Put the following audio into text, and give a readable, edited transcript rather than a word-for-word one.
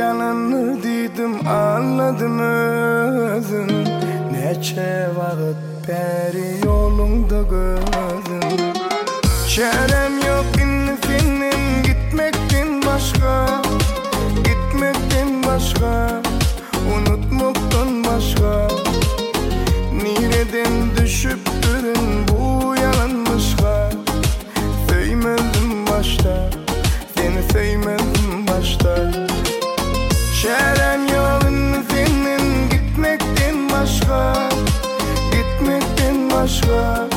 yalanı dedim anladım özün. Neçe vakit beri yolunda gözüm. Çarem yok inni senin gitmekten başka, gitmekten başka, unutmaktan başka. Nereden düşüp durun bu yalanmışka? Söymedim başta, seni söymedim başta. Çarem yok inni senin gitmekten başka, gitmekten başka,